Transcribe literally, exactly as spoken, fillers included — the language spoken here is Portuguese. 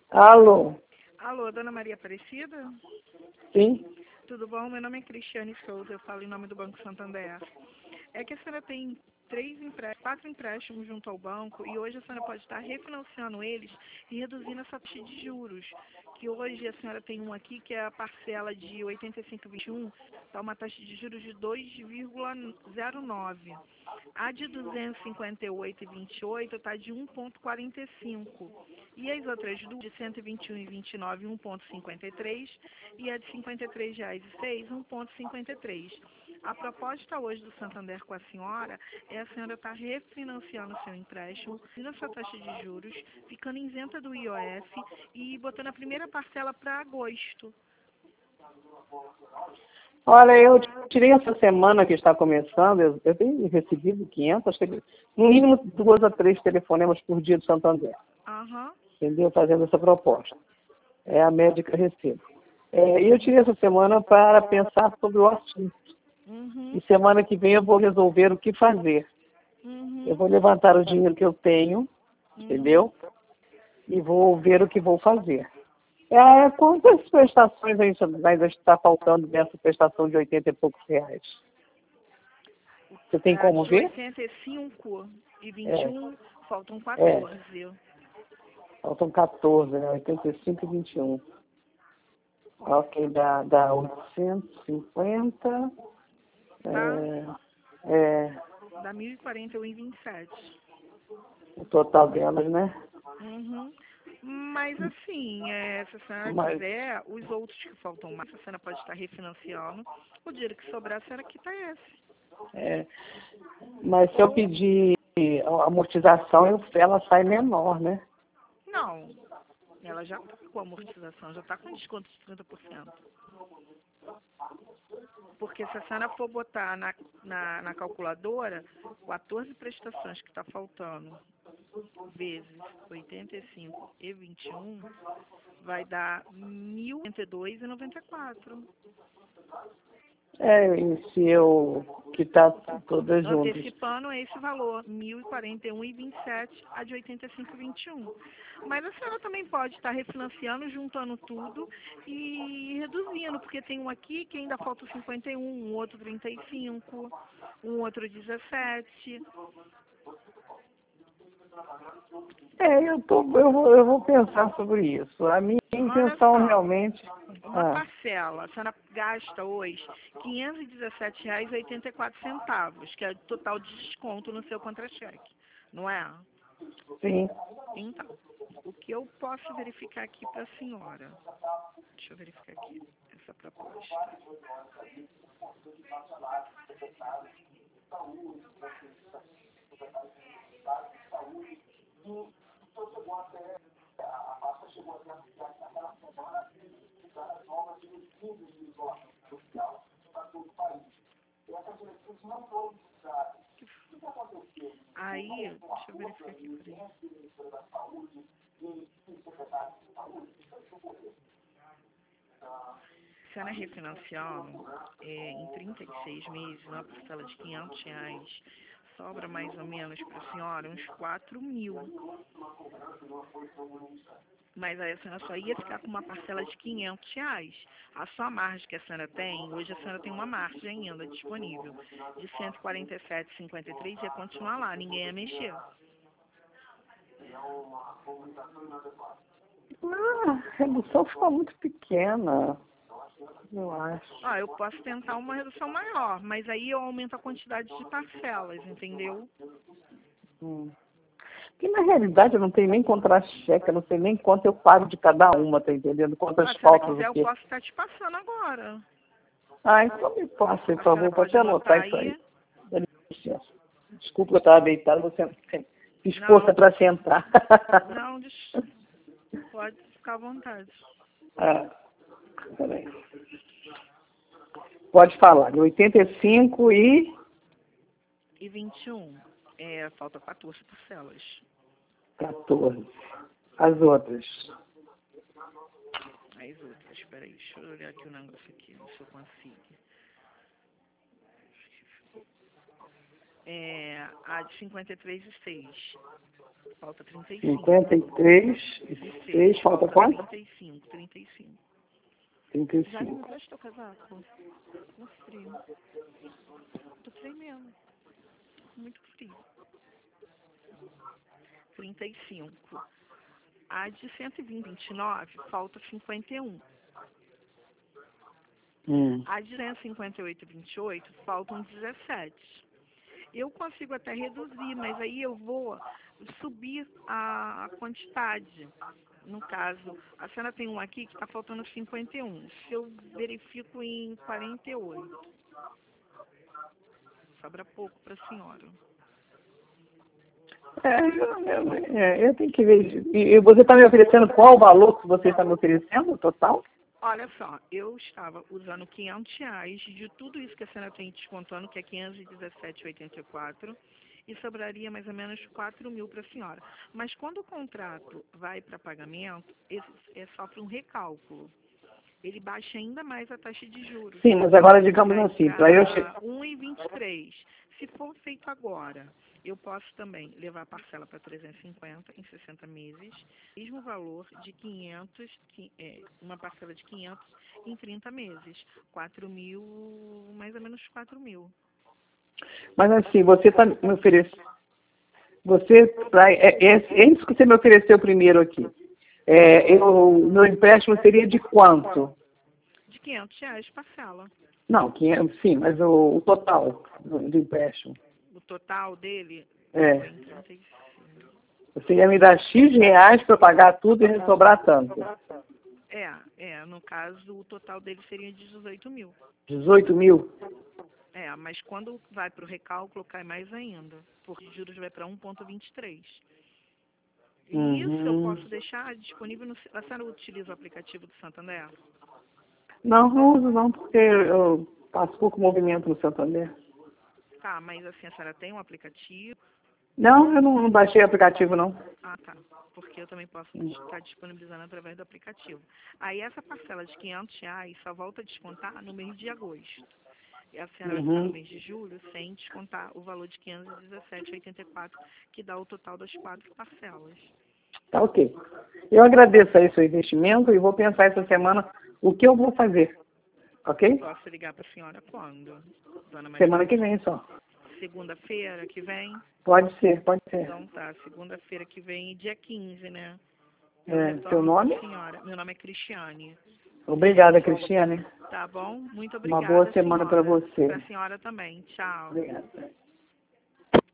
Alô? Alô, dona Maria Aparecida? Sim? Tudo bom? Meu nome é Cristiane Souza, eu falo em nome do Banco Santander. É que a senhora tem três empre... quatro empréstimos junto ao banco e hoje a senhora pode estar refinanciando eles e reduzindo essa taxa de juros. Que hoje a senhora tem um aqui que é a parcela de oitenta e cinco vinte e um, está uma taxa de juros de dois vírgula zero nove. A de duzentos e cinquenta e oito vírgula vinte e oito está de um vírgula quarenta e cinco. E as outras duas, de cento e vinte e um vírgula vinte e nove, um vírgula cinquenta e três. E a de cinquenta e três reais e seis, um vírgula cinquenta e três. A proposta hoje do Santander com a senhora é a senhora estar refinanciando o seu empréstimo, tendo essa taxa de juros, ficando isenta do I O F e botando a primeira parcela para agosto. Olha, eu tirei essa semana que está começando, eu, eu tenho recebido quinhentos, acho que no mínimo duas a três telefonemas por dia do Santander. Aham. Entendeu? Fazendo essa proposta. É a média que eu recebo. É, e eu tirei essa semana para pensar sobre o assunto. Uhum. E semana que vem eu vou resolver o que fazer. Uhum. Eu vou levantar o dinheiro que eu tenho, Uhum. entendeu? E vou ver o que vou fazer. É, quantas prestações ainda, ainda está faltando dessa prestação de oitenta e poucos reais? Você tem É, como de ver? oitenta e cinco e vinte e É, um, faltam é, quatorze. faltam quatorze, né? oitenta e cinco e vinte e um. Ok, dá, dá oitocentos e cinquenta. Tá? É, é, Dá mil e quarenta e um e vinte e sete. o total delas, né? Uhum. Mas assim, é, se a senhora Mas, quiser, os outros que faltam mais, a senhora pode estar refinanciando. O dinheiro que sobrar, a senhora quita esse. é, mas se eu Ou, pedir a amortização, eu- ela sai menor, né? não, ela já está com amortização, já está com desconto de trinta por cento. Porque se a senhora for botar na, na, na calculadora, quatorze prestações que está faltando, vezes oitenta e cinco e vinte e um, vai dar mil e dois reais e noventa e quatro. É, e se eu quitar todas juntas. Antecipando esse valor, mil e quarenta e um reais e vinte e sete, a de oitenta e cinco reais e vinte e um. Mas a senhora também pode estar refinanciando, juntando tudo e reduzindo, porque tem um aqui que ainda falta cinquenta e um, um outro trinta e cinco, um outro dezessete. É, eu, tô, eu, vou, eu vou pensar sobre isso. A minha Olha intenção só, realmente... uma Ah, parcela, a senhora gasta hoje quinhentos e dezessete reais e oitenta e quatro centavos, que é o total de desconto no seu contra-cheque, não é? sim. Então, o que eu posso verificar aqui para a senhora? Deixa eu verificar aqui essa proposta. Aí, deixa eu verificar aqui, peraí. A senhora refinanciando é, em trinta e seis meses, uma parcela de quinhentos reais, sobra mais ou menos para a senhora uns quatro mil. Mas aí a senhora só ia ficar com uma parcela de quinhentos reais. A sua margem que a senhora tem, hoje a senhora tem uma margem ainda disponível de cento e quarenta e sete vírgula cinquenta e três, ia continuar lá, ninguém ia mexer. Ah, a redução ficou muito pequena, eu acho. Ah, eu posso tentar uma redução maior, mas aí eu aumento a quantidade de parcelas, entendeu? Hum. Porque na realidade eu não tenho nem contra-cheque, eu não sei nem quanto eu pago de cada uma, tá entendendo? Quantas Ah, se a senhora faltas quiser, eu aqui. posso estar te passando agora. Ah, então me passe, por A senhora favor, pode pode anotar anotar isso aí. aí? Dá licença. Desculpa, eu estava deitado, você fiz força Não, para sentar. não, deixa- pode ficar à vontade. Ah, peraí. Pode falar, de oitenta e cinco e E vinte e um, é, falta quatorze parcelas. quatorze. As outras. As outras, peraí, deixa eu olhar aqui o negócio aqui, se eu consigo. É, a de cinquenta e três e seis, falta trinta e cinco. cinquenta e três E seis, falta quanto? trinta e cinco, trinta e cinco. trinta e Já me cinco. empresta o casaco? Muito frio. Tô tremendo. Muito frio. trinta e cinco. A de cento e vinte e nove, falta cinquenta e um. Hum. A de cento e cinquenta e oito e vinte e oito, faltam dezessete. Eu consigo até reduzir, mas aí eu vou subir a, a quantidade. No caso, a senhora tem um aqui que está faltando cinquenta e um. Se eu verifico em quarenta e oito. Sobra pouco para a senhora. É, eu, eu, é, eu tenho que ver. E, e você está me oferecendo qual o valor que você está me oferecendo, total? Olha só, eu estava usando quinhentos reais de tudo isso que a senhora tem descontando, que é quinhentos e dezessete reais e oitenta e quatro centavos, e sobraria mais ou menos quatro mil para a senhora. Mas quando o contrato vai para pagamento, esse, é, sofre um recálculo. Ele baixa ainda mais a taxa de juros. Sim, mas agora digamos assim, para eu chegar. um vírgula vinte e três. Se for feito agora, eu posso também levar a parcela para trezentos e cinquenta em sessenta meses, mesmo valor de quinhentos, que, é, uma parcela de quinhentos em trinta meses, quatro mil, mais ou menos quatro mil. Mas assim, você está me oferecendo. Você, pra, é, é, é isso que você me ofereceu primeiro aqui. É, eu, meu empréstimo seria de quanto? De quinhentos reais parcela. Não, quinhentos, sim, mas o, o total do, do empréstimo. O total dele É. foi em trinta e cinco. Você ia me dar X reais para pagar tudo e sobrar tanto. É, é, no caso, o total dele seria de dezoito mil. dezoito mil? É, mas quando vai para o recálculo, cai mais ainda, porque os juros vai para um vírgula vinte e três. E Uhum. isso eu posso deixar disponível no... A senhora utiliza o aplicativo do Santander? Não, não uso não, porque eu faço pouco movimento no Santander. Tá, mas assim, a senhora tem um aplicativo? Não, eu não, não baixei o aplicativo, não. Ah, tá. Porque eu também posso estar disponibilizando através do aplicativo. Aí essa parcela de quinhentos reais só volta a descontar no mês de agosto. E a senhora está no Uhum. mês de julho sem descontar o valor de quinhentos e dezessete reais e oitenta e quatro centavos, que dá o total das quatro parcelas. Tá ok. Eu agradeço aí seu investimento e vou pensar essa semana o que eu vou fazer. Ok? Posso ligar para a senhora quando, dona Maria? Semana que vem só. Segunda-feira que vem? Pode ser, pode ser. Então tá, segunda-feira que vem, dia quinze, né? Eu É, retorno seu nome? pra senhora. Meu nome é Cristiane. Obrigada, Cristiane. Tá bom? Muito Uma obrigada, boa semana para senhora. você. Pra senhora também. Tchau. Obrigada.